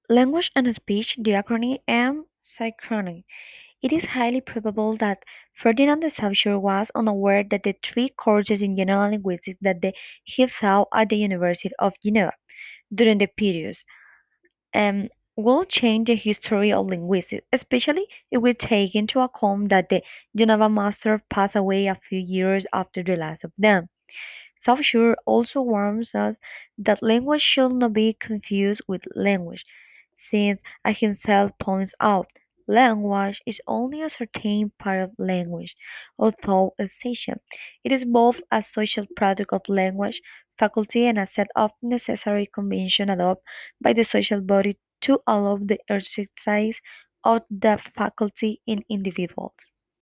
Language and speech, the acronym M. It is highly probable that Ferdinand de Saussure was unaware that the three courses in general linguistics he taught at the University of Geneva during the period um, will change the history of linguistics, especially if we take into account that the Geneva master passed away a few years after the last of them. Saussure also warns us that language should not be confused with language, since, as himself points out, language is only a certain part of language, although essential. It is both a social product of language faculty and a set of necessary conventions adopted by the social body to allow the exercise of the faculty in individuals.